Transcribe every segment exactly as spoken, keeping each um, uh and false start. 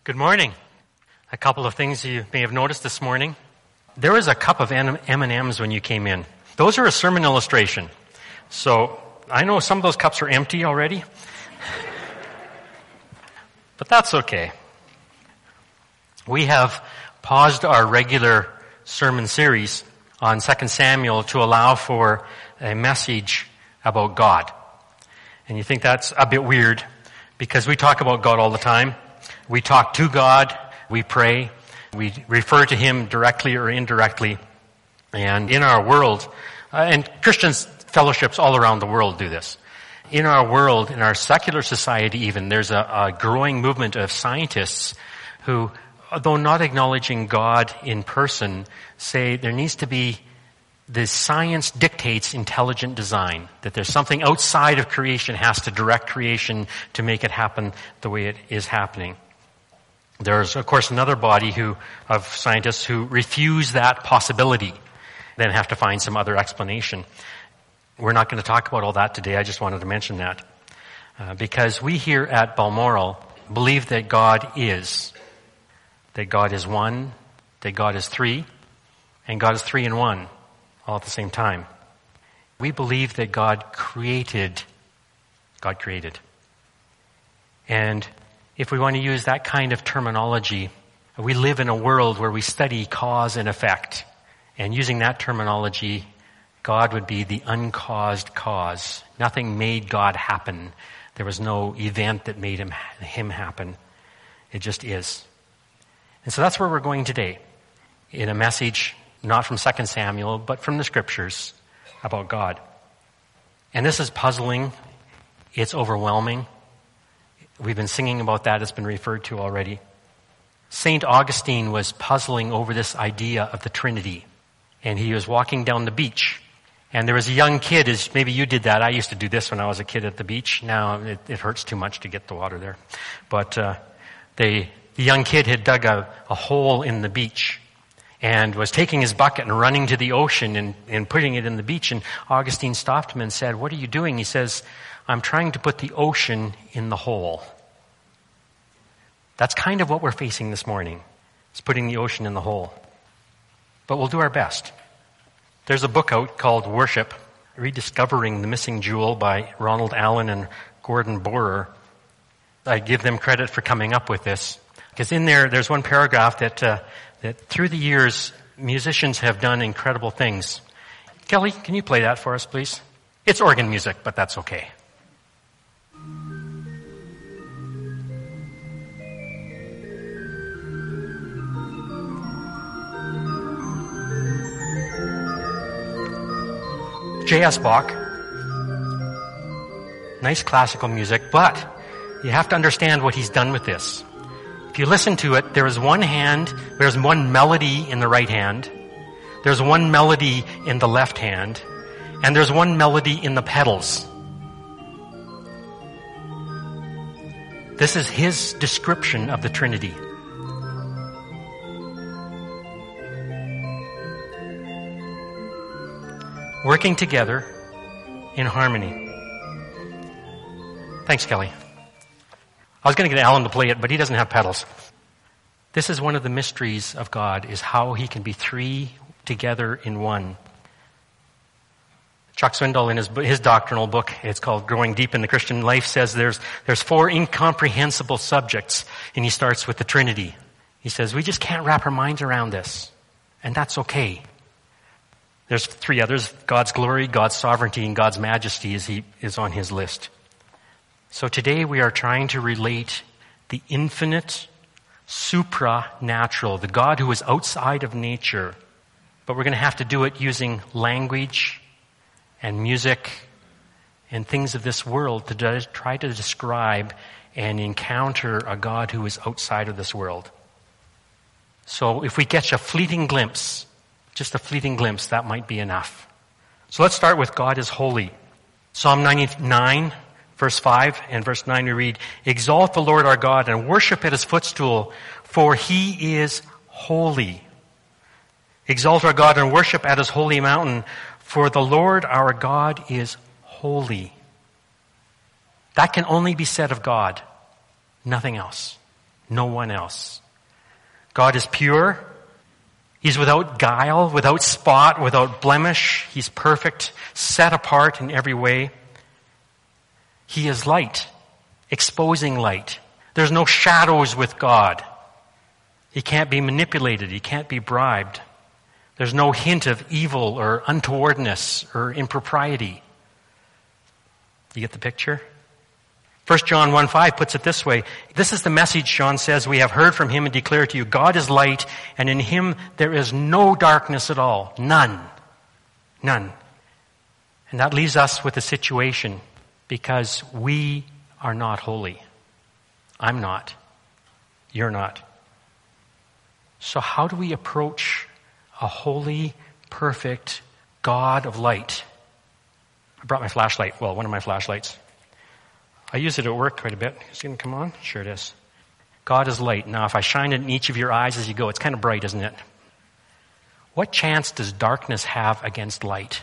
Good morning. A couple of things you may have noticed this morning. There was a cup of M and M's when you came in. Those are a sermon illustration. So I know some of those cups are empty already. But that's okay. We have paused our regular sermon series on Second Samuel to allow for a message about God. And you think that's a bit weird because we talk about God all the time. We talk to God, we pray, we refer to Him directly or indirectly. And in our world, uh, and Christians fellowships all around the world do this. In our world, in our secular society even, there's a, a growing movement of scientists who, though not acknowledging God in person, say there needs to be, the science dictates intelligent design, that there's something outside of creation has to direct creation to make it happen the way it is happening. There's, of course, another body who, of scientists who refuse that possibility, then have to find some other explanation. We're not going to talk about all that today. I just wanted to mention that. Uh, because we here at Balmoral believe that God is. That God is one, that God is three, and God is three in one, all at the same time. We believe that God created. God created. And if we want to use that kind of terminology, we live in a world where we study cause and effect. And using that terminology, God would be the uncaused cause. Nothing made God happen. There was no event that made him, him happen. It just is. And so that's where we're going today, in a message not from Second Samuel, but from the Scriptures about God. And this is puzzling. It's overwhelming. We've been singing about that. It's been referred to already. Saint Augustine was puzzling over this idea of the Trinity. And he was walking down the beach. And there was a young kid, as maybe you did that. I used to do this when I was a kid at the beach. Now it, it hurts too much to get the water there. But uh, they, the young kid had dug a, a hole in the beach and was taking his bucket and running to the ocean and, and putting it in the beach. And Augustine stopped him and said, "What are you doing?" He says, "I'm trying to put the ocean in the hole." That's kind of what we're facing this morning. It's putting the ocean in the hole. But we'll do our best. There's a book out called Worship, Rediscovering the Missing Jewel by Ronald Allen and Gordon Borer. I give them credit for coming up with this. Because in there, there's one paragraph that, uh, that through the years, musicians have done incredible things. Kelly, can you play that for us, please? It's organ music, but that's okay. J S Bach. Nice classical music, but you have to understand what he's done with this. If you listen to it, there is one hand, there's one melody in the right hand, there's one melody in the left hand, and there's one melody in the pedals. This is his description of the Trinity. Working together in harmony. Thanks, Kelly. I was going to get Alan to play it, but he doesn't have pedals. This is one of the mysteries of God, is how he can be three together in one. Chuck Swindoll, in his, his doctrinal book, it's called Growing Deep in the Christian Life, says there's, there's four incomprehensible subjects, and he starts with the Trinity. He says, we just can't wrap our minds around this, and that's okay. There's three others: God's glory, God's sovereignty, and God's majesty is, he, is on his list. So today we are trying to relate the infinite, supranatural, the God who is outside of nature, but we're going to have to do it using language and music and things of this world to try to describe and encounter a God who is outside of this world. So if we catch a fleeting glimpse, just a fleeting glimpse, that might be enough. So let's start with God is holy. Psalm ninety-nine, verse five and verse nine we read, "Exalt the Lord our God and worship at his footstool, for he is holy. Exalt our God and worship at his holy mountain, for the Lord our God is holy." That can only be said of God, nothing else. No one else. God is pure. He's without guile, without spot, without blemish. He's perfect, set apart in every way. He is light, exposing light. There's no shadows with God. He can't be manipulated. He can't be bribed. There's no hint of evil or untowardness or impropriety. You get the picture? First John one five puts it this way. This is the message, John says, we have heard from him and declare to you. God is light, and in him there is no darkness at all. None. None. And that leaves us with a situation because we are not holy. I'm not. You're not. So how do we approach a holy, perfect God of light? I brought my flashlight. Well, one of my flashlights. I use it at work quite a bit. Is it going to come on? Sure it is. God is light. Now, if I shine it in each of your eyes as you go, it's kind of bright, isn't it? What chance does darkness have against light?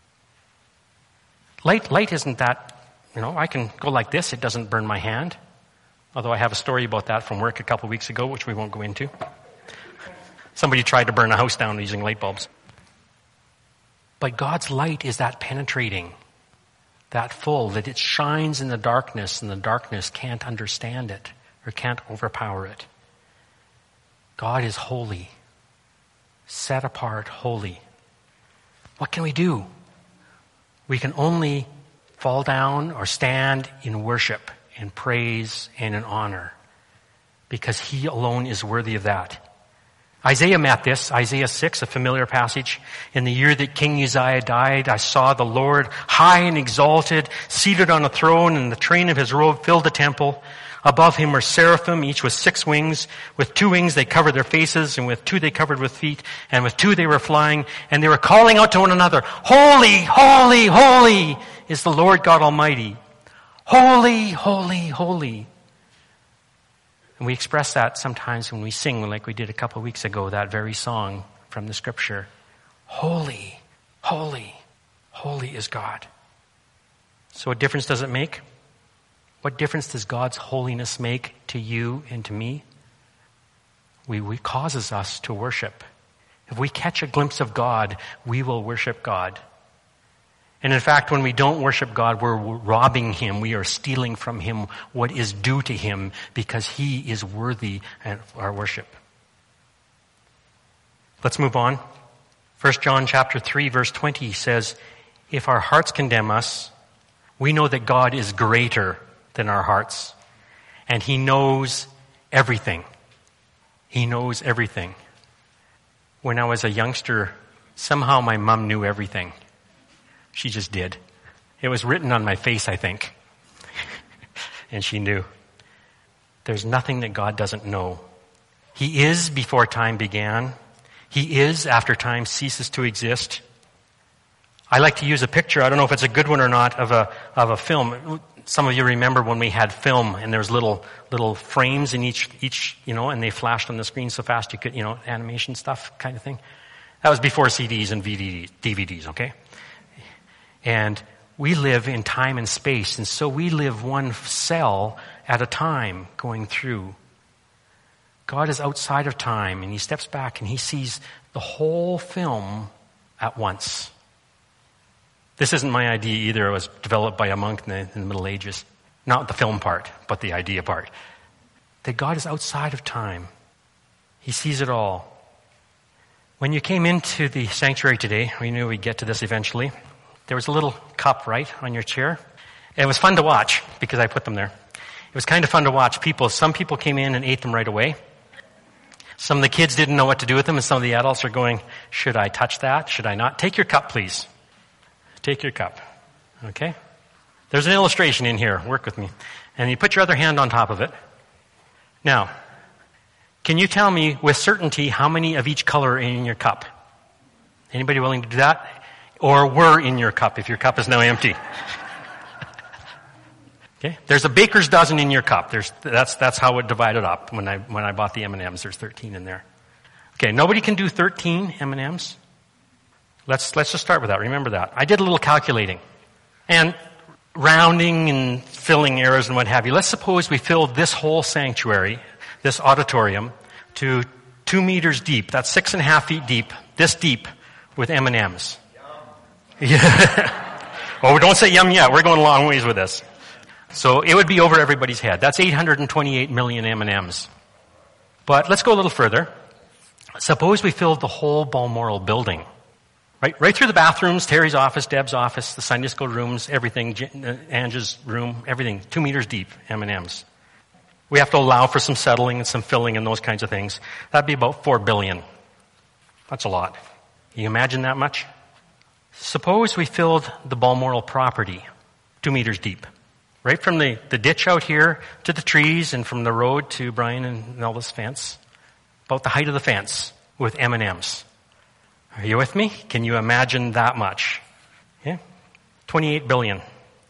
Light, light isn't that, you know, I can go like this. It doesn't burn my hand. Although I have a story about that from work a couple of weeks ago, which we won't go into. Somebody tried to burn a house down using light bulbs. But God's light is that penetrating, that full, that it shines in the darkness and the darkness can't understand it or can't overpower it. God is holy, set apart, holy. What can we do? We can only fall down or stand in worship, in praise, and in honor, because he alone is worthy of that. Isaiah met this, Isaiah six, a familiar passage. In the year that King Uzziah died, I saw the Lord high and exalted, seated on a throne, and the train of his robe filled the temple. Above him were seraphim, each with six wings. With two wings they covered their faces, and with two they covered with feet, and with two they were flying, and they were calling out to one another, Holy, holy, holy is the Lord God Almighty. Holy, holy, holy. And we express that sometimes when we sing, like we did a couple of weeks ago, that very song from the scripture. Holy, holy, holy is God. So what difference does it make? What difference does God's holiness make to you and to me? We, we causes us to worship. If we catch a glimpse of God, we will worship God. And in fact, when we don't worship God, we're robbing him. We are stealing from him what is due to him because he is worthy of our worship. Let's move on. First John chapter three, verse twenty says, if our hearts condemn us, we know that God is greater than our hearts. And he knows everything. He knows everything. When I was a youngster, somehow my mom knew everything. She just did. It was written on my face, I think. And she knew. There's nothing that God doesn't know. He is before time began. He is after time ceases to exist. I like to use a picture, I don't know if it's a good one or not, of a of a film. Some of you remember when we had film and there was little little frames in each each, you know, and they flashed on the screen so fast you could, you know, animation stuff kind of thing. That was before C Ds and D V Ds, okay? And we live in time and space, and so we live one cell at a time going through. God is outside of time, and he steps back and he sees the whole film at once. This isn't my idea either. It was developed by a monk in the, in the Middle Ages. Not the film part, but the idea part. That God is outside of time. He sees it all. When you came into the sanctuary today, we knew we'd get to this eventually. There was a little cup, right, on your chair. It was fun to watch because I put them there. It was kind of fun to watch people. Some people came in and ate them right away. Some of the kids didn't know what to do with them, and some of the adults are going, should I touch that? Should I not? Take your cup, please. Take your cup. Okay? There's an illustration in here. Work with me. And you put your other hand on top of it. Now, can you tell me with certainty how many of each color are in your cup? Anybody willing to do that? Or were in your cup if your cup is now empty? Okay? There's a baker's dozen in your cup. There's, that's, that's how it divided up when I, when I bought the M and M's. There's thirteen in there. Okay, nobody can do thirteen M and M's. Let's, let's just start with that. Remember that. I did a little calculating. And rounding and filling errors and what have you. Let's suppose we filled this whole sanctuary, this auditorium to two meters deep. That's six and a half feet deep, this deep, with M and M's. Yeah. Oh, don't say yum yet. We're going a long ways with this. So it would be over everybody's head. That's eight hundred twenty-eight million M and M's. But let's go a little further. Suppose we filled the whole Balmoral building. Right, right through the bathrooms, Terry's office, Deb's office, the Sunday school rooms, everything, Ange's room, everything, two meters deep, M and M's. We have to allow for some settling and some filling and those kinds of things. That'd be about four billion. That's a lot. Can you imagine that much? Suppose we filled the Balmoral property, two meters deep. Right from the, the ditch out here to the trees and from the road to Brian and Nelda's fence. About the height of the fence with M and M's. Are you with me? Can you imagine that much? Yeah? twenty-eight billion.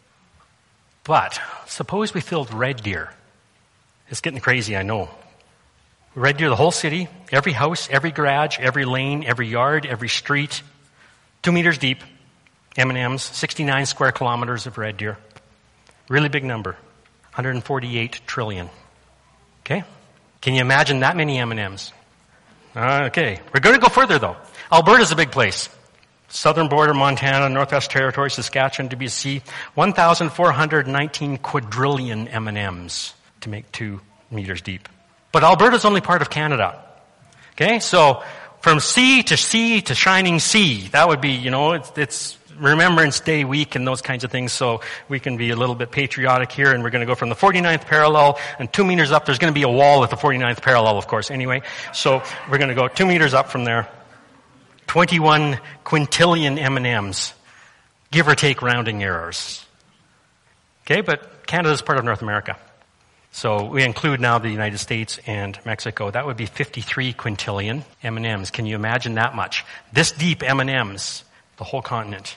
But suppose we filled Red Deer. It's getting crazy, I know. Red Deer, the whole city, every house, every garage, every lane, every yard, every street, two meters deep, M and M's, sixty-nine square kilometers of Red Deer. Really big number, one hundred forty-eight trillion. Okay? Can you imagine that many M and M's? Uh, okay, we're going to go further though. Alberta's a big place. Southern border, Montana, Northwest Territories, Saskatchewan, B C, one thousand four hundred nineteen quadrillion M and M's to make two meters deep. But Alberta's only part of Canada. Okay, so from sea to sea to shining sea, that would be, you know, it's, it's Remembrance Day week and those kinds of things, so we can be a little bit patriotic here, and we're going to go from the forty-ninth parallel, and two meters up, there's going to be a wall at the forty-ninth parallel, of course, anyway. So we're going to go two meters up from there. twenty-one quintillion M and M's, give or take rounding errors. Okay, but Canada's part of North America. So we include now the United States and Mexico. That would be fifty-three quintillion M and M's. Can you imagine that much? This deep M and M's, the whole continent.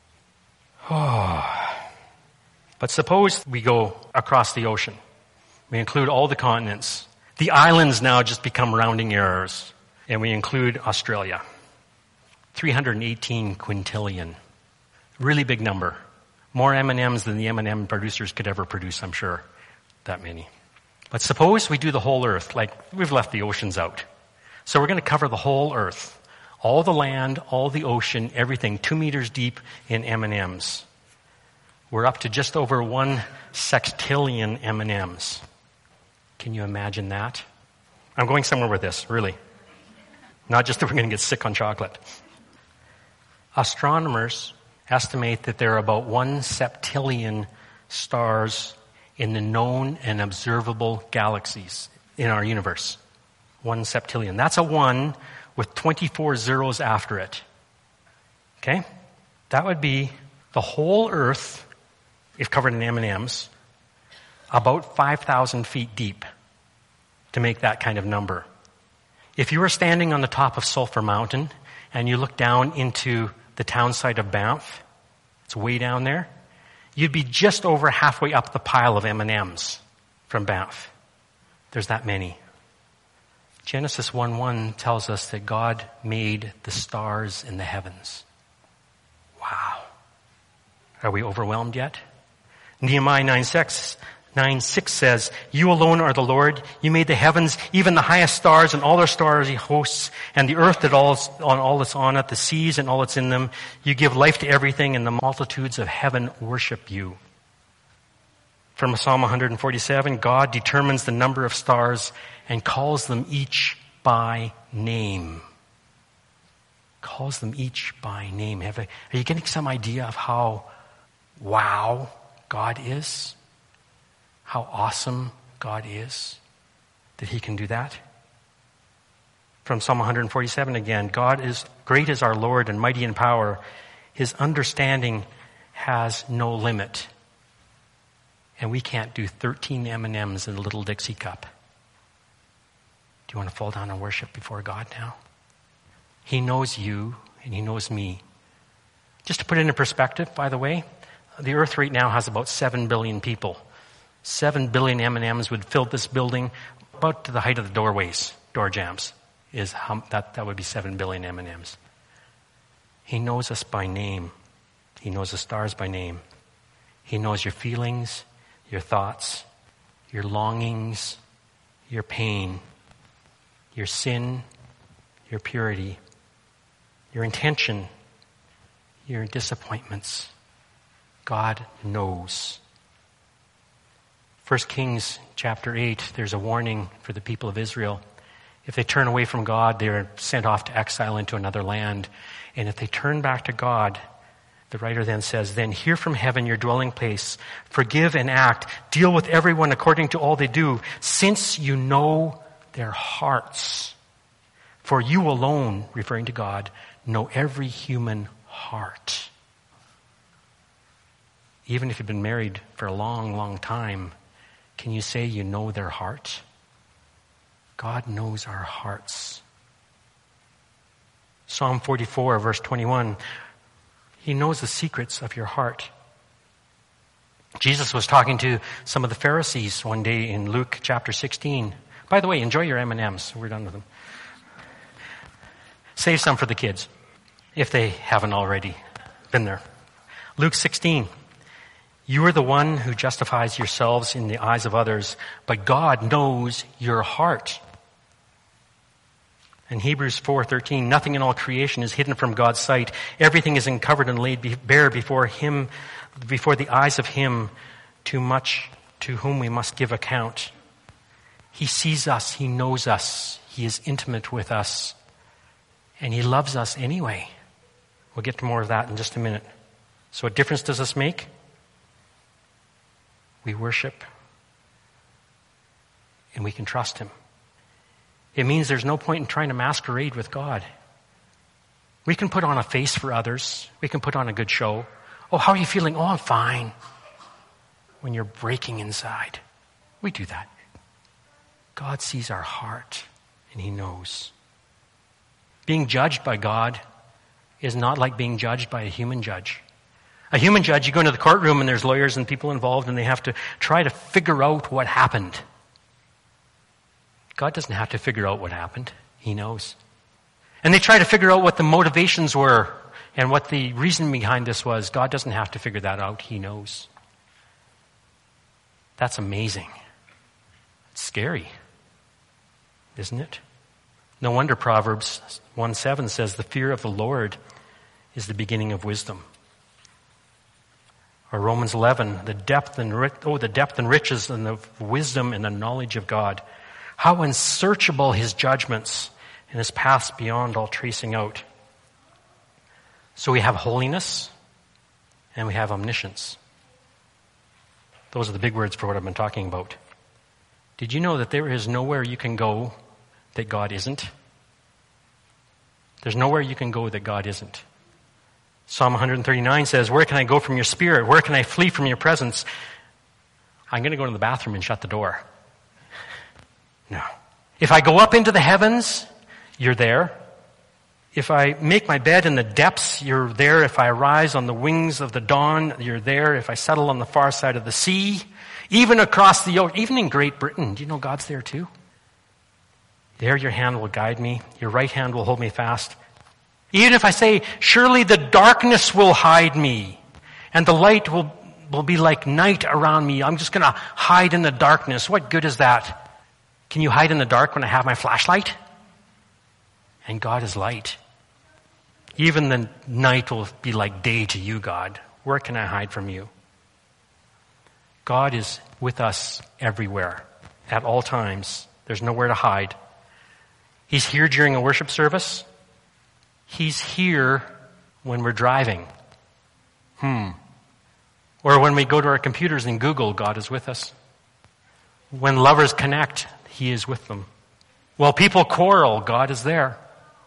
Oh. But suppose we go across the ocean. We include all the continents. The islands now just become rounding errors. And we include Australia. three hundred eighteen quintillion. Really big number. More M and M's than the M and M producers could ever produce, I'm sure. That many. But suppose we do the whole earth, like we've left the oceans out. So we're going to cover the whole earth. All the land, all the ocean, everything, two meters deep in M and M's. We're up to just over one sextillion M and M's. Can you imagine that? I'm going somewhere with this, really. Not just that we're going to get sick on chocolate. Astronomers estimate that there are about one septillion stars in the known and observable galaxies in our universe. One septillion. That's a one with twenty-four zeros after it. Okay? That would be the whole Earth, if covered in M and M's, about five thousand feet deep to make that kind of number. If you were standing on the top of Sulphur Mountain and you look down into the town site of Banff, it's way down there, you'd be just over halfway up the pile of M and M's from Banff. There's that many. Genesis one one tells us that God made the stars in the heavens. Wow. Are we overwhelmed yet? Nehemiah nine six says, "You alone are the Lord. You made the heavens, even the highest stars and all their starry hosts, and the earth that all on all that's on it, the seas and all that's in them. You give life to everything, and the multitudes of heaven worship you." From Psalm one forty-seven, God determines the number of stars and calls them each by name. Calls them each by name. Have a, are you getting some idea of how wow God is? How awesome God is that he can do that? From Psalm one forty-seven again, God is great as our Lord and mighty in power. His understanding has no limit. And we can't do thirteen M and M's in a little Dixie cup. Do you want to fall down and worship before God now? He knows you and he knows me. Just to put it in perspective, by the way, the earth right now has about seven billion people. Seven billion M and M's would fill this building about to the height of the doorways, door jambs. Is how, that, that would be seven billion M and M's. He knows us by name. He knows the stars by name. He knows your feelings, your thoughts, your longings, your pain, your sin, your purity, your intention, your disappointments. God knows. First Kings chapter eight, there's a warning for the people of Israel. If they turn away from God, they're sent off to exile into another land. And if they turn back to God, the writer then says, then hear from heaven your dwelling place, forgive and act, deal with everyone according to all they do, since you know their hearts. For you alone, referring to God, know every human heart. Even if you've been married for a long, long time, can you say you know their heart? God knows our hearts. Psalm forty-four, verse twenty-one, He knows the secrets of your heart. Jesus was talking to some of the Pharisees one day in Luke chapter sixteen. By the way, enjoy your M and M's. We're done with them. Save some for the kids, if they haven't already been there. Luke sixteen. You are the one who justifies yourselves in the eyes of others, but God knows your heart. In Hebrews four thirteen, nothing in all creation is hidden from God's sight. Everything is uncovered and laid bare before Him, before the eyes of Him, too much to whom we must give account. He sees us, He knows us, He is intimate with us, and He loves us anyway. We'll get to more of that in just a minute. So what difference does this make? We worship, and we can trust Him. It means there's no point in trying to masquerade with God. We can put on a face for others. We can put on a good show. Oh, how are you feeling? Oh, I'm fine. When you're breaking inside. We do that. God sees our heart, and He knows. Being judged by God is not like being judged by a human judge. A human judge, you go into the courtroom and there's lawyers and people involved and they have to try to figure out what happened. God doesn't have to figure out what happened. He knows. And they try to figure out what the motivations were and what the reason behind this was. God doesn't have to figure that out. He knows. That's amazing. It's scary, isn't it? No wonder Proverbs one seven says, the fear of the Lord is the beginning of wisdom. Or Romans eleven, the depth and oh, the depth and riches and the wisdom and the knowledge of God. How unsearchable His judgments and His paths beyond all tracing out. So we have holiness and we have omniscience. Those are the big words for what I've been talking about. Did you know that there is nowhere you can go that God isn't? There's nowhere you can go that God isn't. Psalm one thirty-nine says, where can I go from your spirit? Where can I flee from your presence? I'm going to go to the bathroom and shut the door. No. If I go up into the heavens, you're there. If I make my bed in the depths, you're there. If I rise on the wings of the dawn, you're there. If I settle on the far side of the sea, even across the ocean, even in Great Britain, do you know God's there too? There your hand will guide me. Your right hand will hold me fast. Even if I say, surely the darkness will hide me and the light will, will be like night around me. I'm just going to hide in the darkness. What good is that? Can you hide in the dark when I have my flashlight? And God is light. Even the night will be like day to you, God. Where can I hide from you? God is with us everywhere, at all times. There's nowhere to hide. He's here during a worship service. He's here when we're driving. Hmm. Or when we go to our computers and Google, God is with us. When lovers connect, He is with them. While people quarrel, God is there.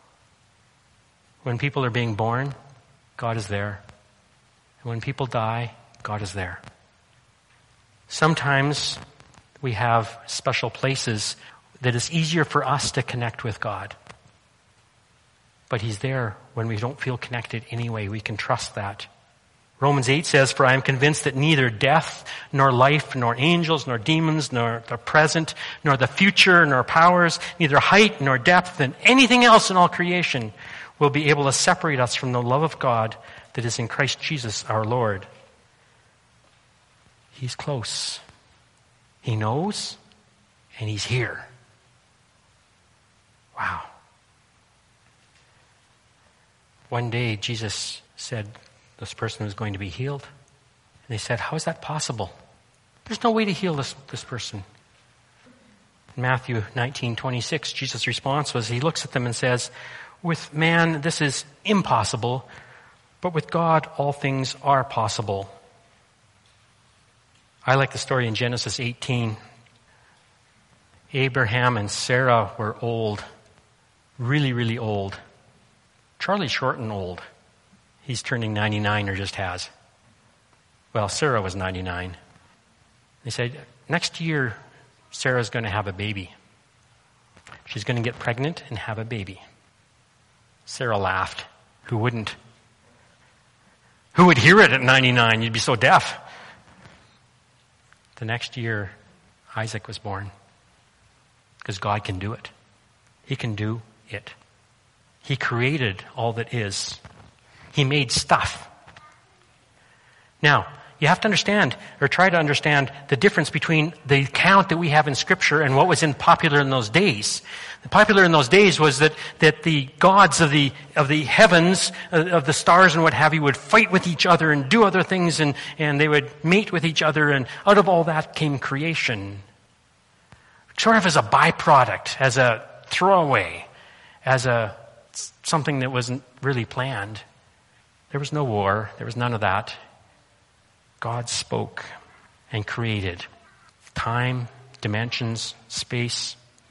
When people are being born, God is there. And when people die, God is there. Sometimes we have special places that it's easier for us to connect with God. But He's there when we don't feel connected anyway. We can trust that. Romans eight says, for I am convinced that neither death, nor life, nor angels, nor demons, nor the present, nor the future, nor powers, neither height, nor depth, and anything else in all creation will be able to separate us from the love of God that is in Christ Jesus our Lord. He's close. He knows, and He's here. one day Jesus said this person was going to be healed. And they said, how is that possible? There's no way to heal this, this person. In Matthew nineteen twenty-six, Jesus' response was, he looks at them and says, with man this is impossible, but with God all things are possible. I like the story in Genesis eighteen. Abraham and Sarah were old, really, really old. Charlie Shorten old. He's turning ninety-nine or just has. Well, Sarah was ninety-nine. They said, next year, Sarah's going to have a baby. She's going to get pregnant and have a baby. Sarah laughed. Who wouldn't? Who would hear it at ninety-nine? You'd be so deaf. The next year, Isaac was born. Because God can do it. He can do it. He created all that is. He made stuff. Now, you have to understand, or try to understand, the difference between the account that we have in Scripture and what was in popular in those days. The popular in those days was that, that the gods of the of the heavens, uh, of the stars and what have you, would fight with each other and do other things, and, and they would mate with each other, and out of all that came creation. Sort of as a byproduct, as a throwaway, as a something that wasn't really planned. There was no war. There was none of that. God spoke and created time, dimensions, space.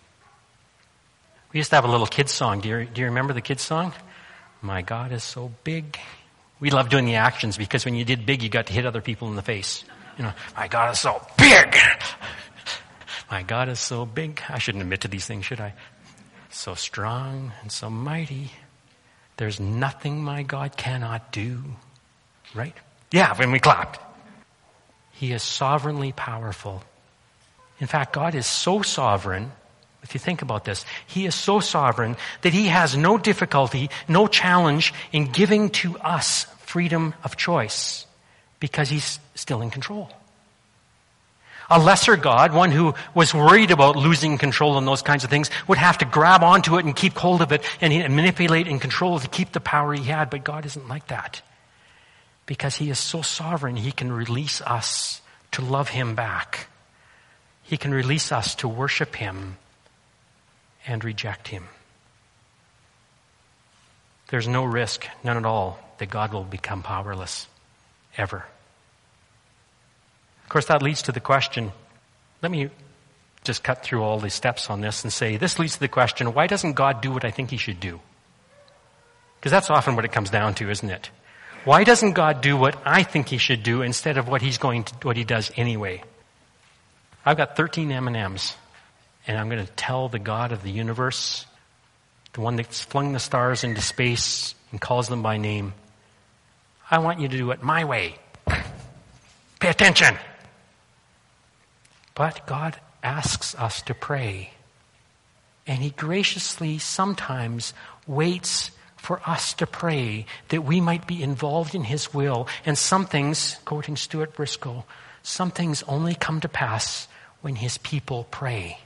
We used to have a little kids song. Do you, do you remember the kids song? My God is so big. We loved doing the actions because when you did big, you got to hit other people in the face. You know, my God is so big. My God is so big. I shouldn't admit to these things, should I? So strong and so mighty. There's nothing my God cannot do. Right? Yeah, when we clapped. He is sovereignly powerful. In fact, God is so sovereign, if you think about this, He is so sovereign that He has no difficulty, no challenge in giving to us freedom of choice because He's still in control. A lesser God, one who was worried about losing control and those kinds of things, would have to grab onto it and keep hold of it and manipulate and control to keep the power He had. But God isn't like that. Because He is so sovereign, He can release us to love Him back. He can release us to worship Him and reject Him. There's no risk, none at all, that God will become powerless. Ever. Of course, that leads to the question, let me just cut through all the steps on this and say, this leads to the question, why doesn't God do what I think He should do? Because that's often what it comes down to, isn't it? Why doesn't God do what I think He should do instead of what He's going to, what He does anyway? I've got thirteen M and M's, and I'm going to tell the God of the universe, the one that's flung the stars into space and calls them by name, I want you to do it my way. Pay attention. But God asks us to pray. And He graciously sometimes waits for us to pray that we might be involved in His will. And some things, quoting Stuart Briscoe, some things only come to pass when His people pray.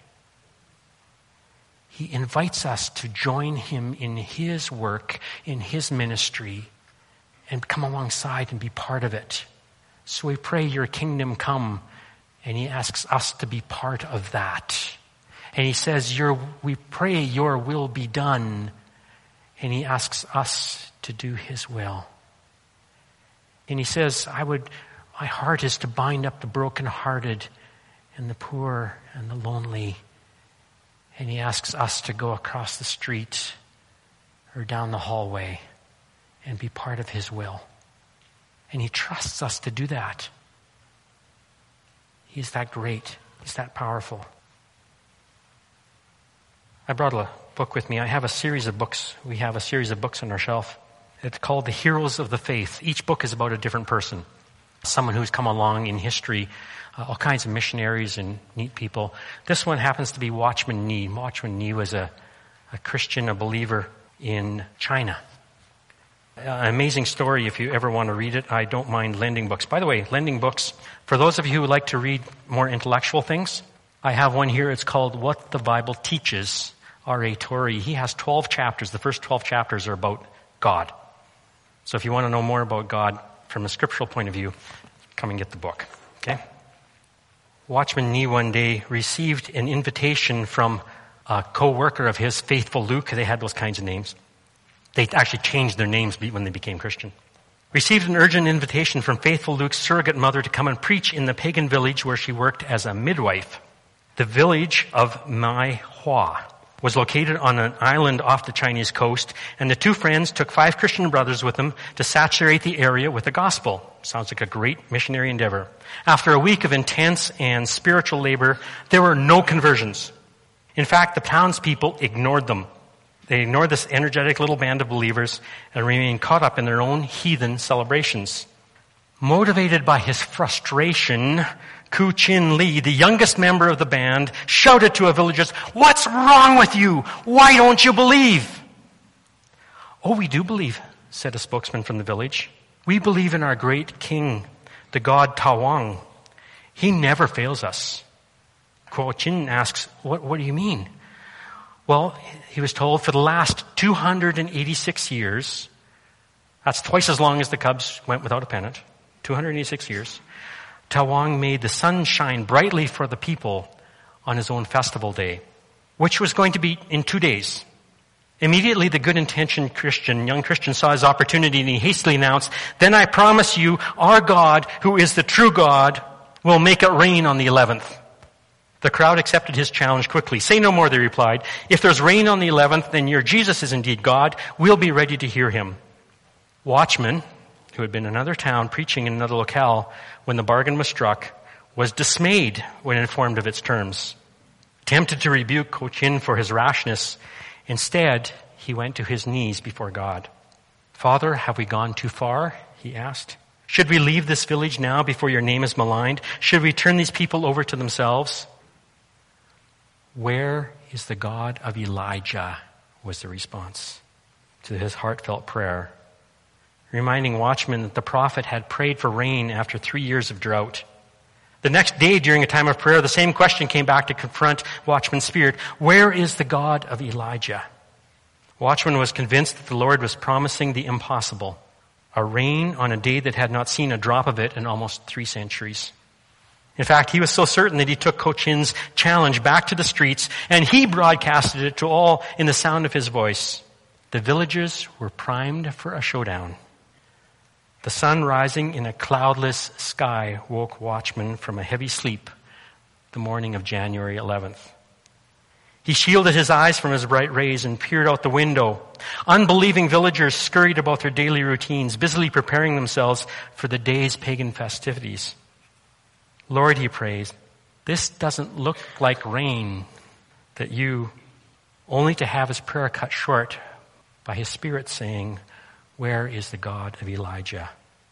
He invites us to join Him in His work, in His ministry, and come alongside and be part of it. So we pray, your kingdom come, and He asks us to be part of that. And He says, your, we pray your will be done, and He asks us to do His will. And He says, I would, my heart is to bind up the brokenhearted and the poor and the lonely. And He asks us to go across the street or down the hallway and be part of His will. And He trusts us to do that. He's that great. He's that powerful. I brought a book with me. I have a series of books. We have a series of books on our shelf. It's called The Heroes of the Faith. Each book is about a different person. Someone who's come along in history, uh, all kinds of missionaries and neat people. This one happens to be Watchman Nee. Watchman Nee was a, a Christian, a believer in China. An amazing story if you ever want to read it. I don't mind lending books. By the way, lending books, for those of you who like to read more intellectual things, I have one here. It's called What the Bible Teaches. R A Torrey. He has twelve chapters. The first twelve chapters are about God. So if you want to know more about God from a scriptural point of view, come and get the book. Okay? Watchman Nee one day received an invitation from a co-worker of his, Faithful Luke. They had those kinds of names. They actually changed their names when they became Christian. Received an urgent invitation from Faithful Luke's surrogate mother to come and preach in the pagan village where she worked as a midwife. The village of Mai Hua was located on an island off the Chinese coast, and the two friends took five Christian brothers with them to saturate the area with the gospel. Sounds like a great missionary endeavor. After a week of intense and spiritual labor, there were no conversions. In fact, the townspeople ignored them. They ignored this energetic little band of believers and remained caught up in their own heathen celebrations. Motivated by his frustration, Ku Chin Lee, the youngest member of the band, shouted to the villagers, "What's wrong with you? Why don't you believe?" "Oh, we do believe," said a spokesman from the village. "We believe in our great king, the god Tawang. He never fails us." Ku Chin asks, what, what do you mean? Well, he was told for the last two hundred eighty-six years, that's twice as long as the Cubs went without a pennant, two hundred eighty-six years, Tawang made the sun shine brightly for the people on his own festival day, which was going to be in two days. Immediately, the good-intentioned Christian, young Christian, saw his opportunity and he hastily announced, "Then I promise you, our God, who is the true God, will make it rain on the eleventh. The crowd accepted his challenge quickly. "Say no more," they replied. "If there's rain on the eleventh, then your Jesus is indeed God. We'll be ready to hear him." Watchman, who had been in another town preaching in another locale when the bargain was struck, was dismayed when informed of its terms. Tempted to rebuke Ku Chin for his rashness, instead, he went to his knees before God. "Father, have we gone too far?" he asked. "Should we leave this village now before your name is maligned? Should we turn these people over to themselves?" "Where is the God of Elijah?" was the response to his heartfelt prayer, reminding Watchman that the prophet had prayed for rain after three years of drought. The next day, during a time of prayer, the same question came back to confront Watchman's spirit. Where is the God of Elijah? Watchman was convinced that the Lord was promising the impossible, a rain on a day that had not seen a drop of it in almost three centuries. In fact, he was so certain that he took Ku Chin's challenge back to the streets, and he broadcasted it to all in the sound of his voice. The villagers were primed for a showdown. The sun rising in a cloudless sky woke Watchman from a heavy sleep the morning of January eleventh. He shielded his eyes from his bright rays and peered out the window. Unbelieving villagers scurried about their daily routines, busily preparing themselves for the day's pagan festivities. "Lord," he prays, "this doesn't look like rain," that you, only to have his prayer cut short by his spirit saying, "Where is the God of Elijah?"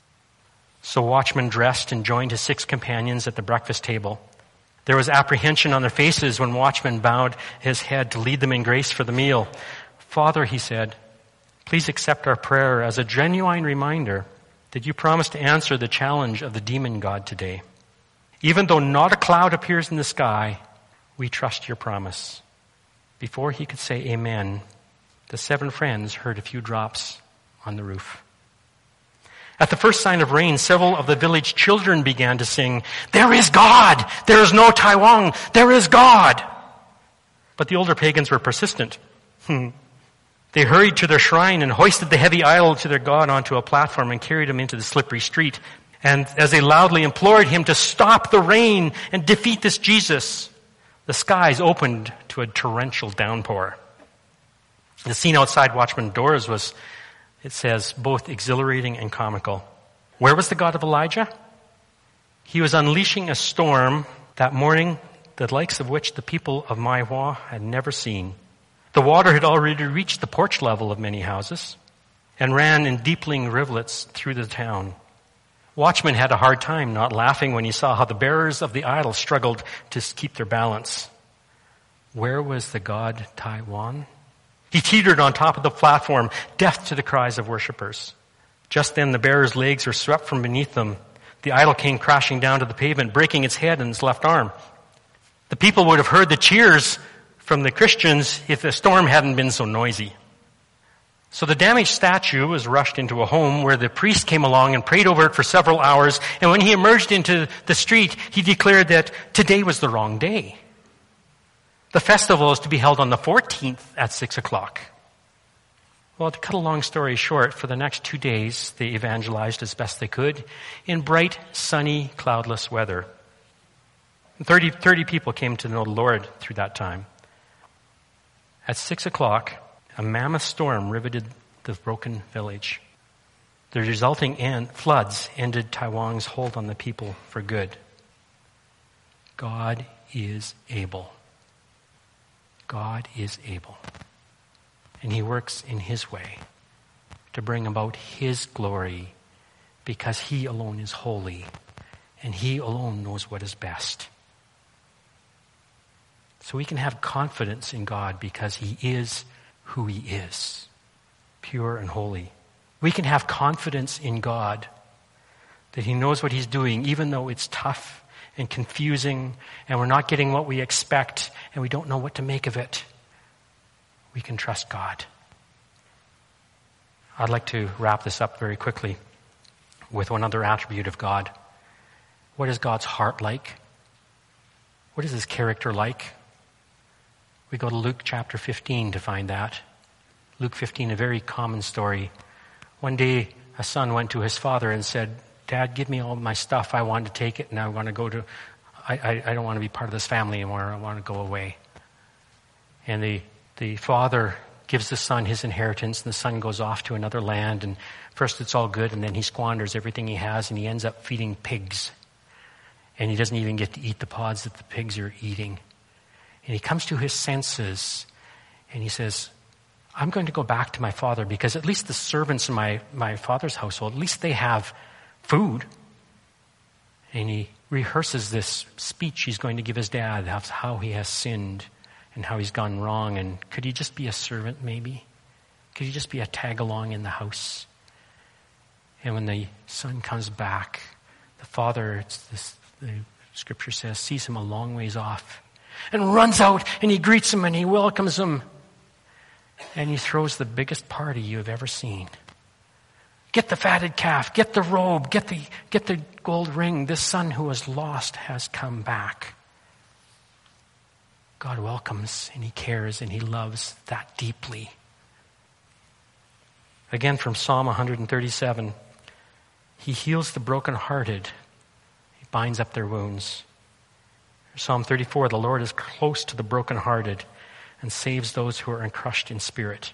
So Watchman dressed and joined his six companions at the breakfast table. There was apprehension on their faces when Watchman bowed his head to lead them in grace for the meal. "Father," he said, "please accept our prayer as a genuine reminder that you promised to answer the challenge of the demon god today. Even though not a cloud appears in the sky, we trust your promise." Before he could say amen, the seven friends heard a few drops on the roof. At the first sign of rain, several of the village children began to sing, "There is God! There is no Tawang! There is God!" But the older pagans were persistent. They hurried to their shrine and hoisted the heavy idol to their god onto a platform and carried him into the slippery street. And as they loudly implored him to stop the rain and defeat this Jesus, the skies opened to a torrential downpour. The scene outside Watchman's doors was, it says, both exhilarating and comical. Where was the God of Elijah? He was unleashing a storm that morning, the likes of which the people of Mai Hua had never seen. The water had already reached the porch level of many houses and ran in deepening rivulets through the town. Watchman had a hard time not laughing when he saw how the bearers of the idol struggled to keep their balance. Where was the god Taiwan? He teetered on top of the platform, deaf to the cries of worshipers. Just then the bearer's legs were swept from beneath them. The idol came crashing down to the pavement, breaking its head and its left arm. The people would have heard the cheers from the Christians if the storm hadn't been so noisy. So the damaged statue was rushed into a home where the priest came along and prayed over it for several hours. And when he emerged into the street, he declared that today was the wrong day. The festival is to be held on the fourteenth at six o'clock. Well, to cut a long story short, for the next two days, they evangelized as best they could in bright, sunny, cloudless weather. thirty, thirty people came to know the Lord through that time. At six o'clock, a mammoth storm riveted the broken village. The resulting end, floods ended Taiwan's hold on the people for good. God is able. God is able. And he works in his way to bring about his glory because he alone is holy and he alone knows what is best. So we can have confidence in God because he is who he is, pure and holy. We can have confidence in God that he knows what he's doing, even though it's tough and confusing and we're not getting what we expect and we don't know what to make of it. We can trust God. I'd like to wrap this up very quickly with one other attribute of God. What is God's heart like? What is his character like? We go to Luke chapter fifteen to find that. Luke fifteen, a very common story. One day, a son went to his father and said, Dad, give me all my stuff. I want to take it and I want to go to, I, I, I don't want to be part of this family anymore. I want to go away. And the, the father gives the son his inheritance and the son goes off to another land and first it's all good and then he squanders everything he has and he ends up feeding pigs. And he doesn't even get to eat the pods that the pigs are eating. And he comes to his senses and he says, I'm going to go back to my father because at least the servants in my, my father's household, at least they have food. And he rehearses this speech he's going to give his dad of how he has sinned and how he's gone wrong. And could he just be a servant maybe? Could he just be a tag along in the house? And when the son comes back, the father, it's this, the scripture says, sees him a long ways off and runs out and he greets him and he welcomes him. And he throws the biggest party you've ever seen. Get the fatted calf, get the robe, get the, get the gold ring. This son who was lost has come back. God welcomes and he cares and he loves that deeply. Again from Psalm one thirty-seven, he heals the brokenhearted. He binds up their wounds. Psalm thirty-four, the Lord is close to the brokenhearted and saves those who are crushed in spirit.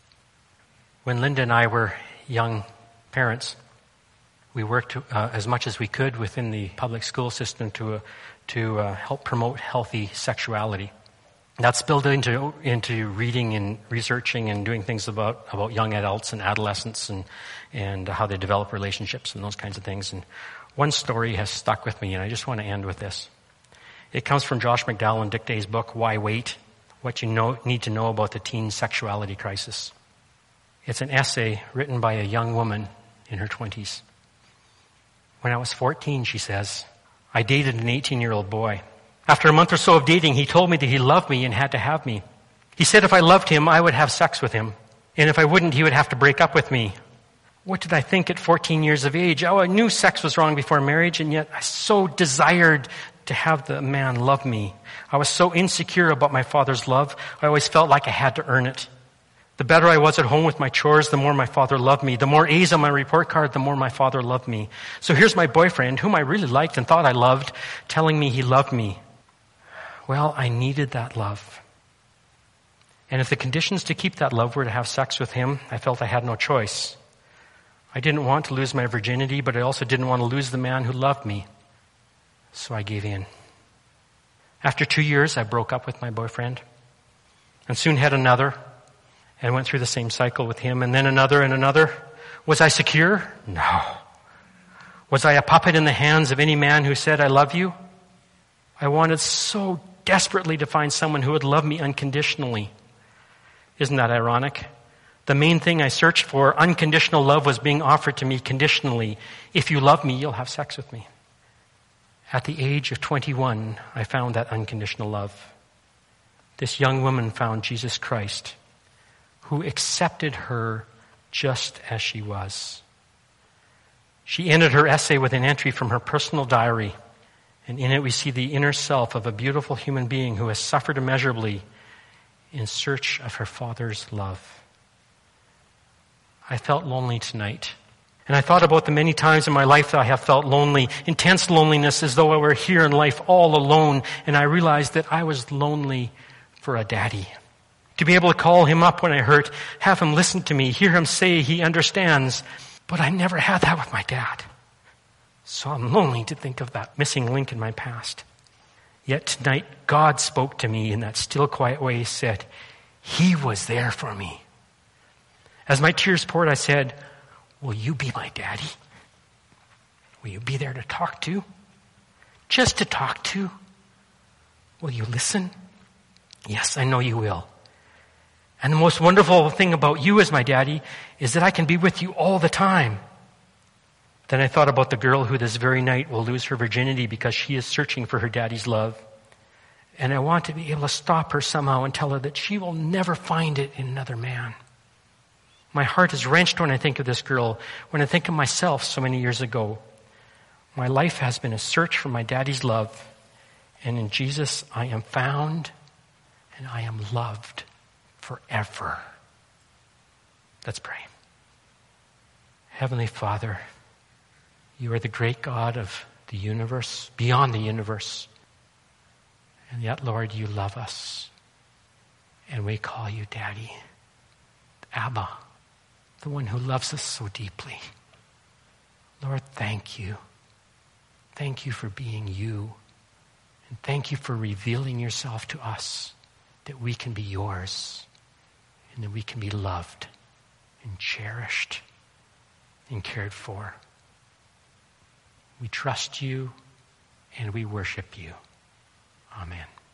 When Linda and I were young parents, we worked uh, as much as we could within the public school system to uh, to uh, help promote healthy sexuality. That spilled into into reading and researching and doing things about, about young adults and adolescents and and how they develop relationships and those kinds of things. And one story has stuck with me, and I just want to end with this. It comes from Josh McDowell and Dick Day's book, Why Wait? What you know, need to know about the teen sexuality crisis. It's an essay written by a young woman in her twenties. When I was fourteen, she says, I dated an eighteen-year-old boy. After a month or so of dating, he told me that he loved me and had to have me. He said if I loved him, I would have sex with him. And if I wouldn't, he would have to break up with me. What did I think at fourteen years of age? Oh, I knew sex was wrong before marriage, and yet I so desired to have the man love me. I was so insecure about my father's love. I always felt like I had to earn it. The better I was at home with my chores, the more my father loved me. The more A's on my report card, the more my father loved me. So here's my boyfriend, whom I really liked and thought I loved, telling me he loved me. Well, I needed that love. And if the conditions to keep that love were to have sex with him, I felt I had no choice. I didn't want to lose my virginity, but I also didn't want to lose the man who loved me. So I gave in. After two years, I broke up with my boyfriend and soon had another and went through the same cycle with him and then another and another. Was I secure? No. Was I a puppet in the hands of any man who said, I love you? I wanted so desperately to find someone who would love me unconditionally. Isn't that ironic? The main thing I searched for, unconditional love, was being offered to me conditionally. If you love me, you'll have sex with me. At the age of twenty-one, I found that unconditional love. This young woman found Jesus Christ, who accepted her just as she was. She ended her essay with an entry from her personal diary, and in it we see the inner self of a beautiful human being who has suffered immeasurably in search of her Father's love. I felt lonely tonight, and I thought about the many times in my life that I have felt lonely, intense loneliness, as though I were here in life all alone, and I realized that I was lonely for a daddy. To be able to call him up when I hurt, have him listen to me, hear him say he understands. But I never had that with my dad. So I'm lonely to think of that missing link in my past. Yet tonight, God spoke to me in that still, quiet way. He said, he was there for me. As my tears poured, I said, will you be my daddy? Will you be there to talk to? Just to talk to? Will you listen? Yes, I know you will. And the most wonderful thing about you as my daddy is that I can be with you all the time. Then I thought about the girl who this very night will lose her virginity because she is searching for her daddy's love. And I want to be able to stop her somehow and tell her that she will never find it in another man. My heart is wrenched when I think of this girl, when I think of myself so many years ago. My life has been a search for my daddy's love. And in Jesus, I am found and I am loved forever. Let's pray. Heavenly Father, you are the great God of the universe, beyond the universe. And yet, Lord, you love us. And we call you Daddy. Abba, the one who loves us so deeply. Lord, thank you. Thank you for being you. And thank you for revealing yourself to us, that we can be yours. And that we can be loved and cherished and cared for. We trust you and we worship you. Amen.